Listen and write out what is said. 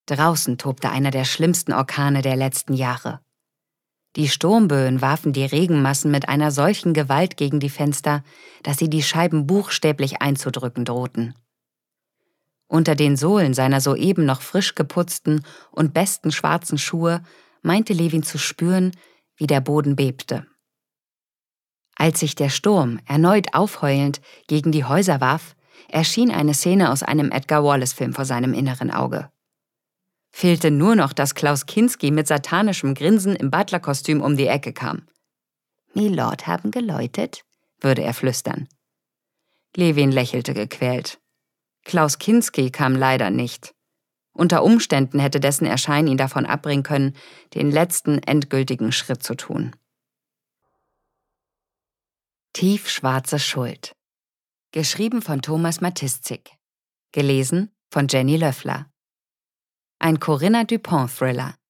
Draußen tobte einer der schlimmsten Orkane der letzten Jahre. Die Sturmböen warfen die Regenmassen mit einer solchen Gewalt gegen die Fenster, dass sie die Scheiben buchstäblich einzudrücken drohten. Unter den Sohlen seiner soeben noch frisch geputzten und besten schwarzen Schuhe meinte Levin zu spüren, wie der Boden bebte. Als sich der Sturm, erneut aufheulend, gegen die Häuser warf, erschien eine Szene aus einem Edgar-Wallace-Film vor seinem inneren Auge. Fehlte nur noch, dass Klaus Kinski mit satanischem Grinsen im Butlerkostüm um die Ecke kam. »Milord haben geläutet?« würde er flüstern. Levin lächelte gequält. Klaus Kinski kam leider nicht. Unter Umständen hätte dessen Erscheinen ihn davon abbringen können, den letzten endgültigen Schritt zu tun. Tiefschwarze Schuld. Geschrieben von Thomas Matiszik. Gelesen von Jenny Löffler. Ein Corinna Dupont-Thriller.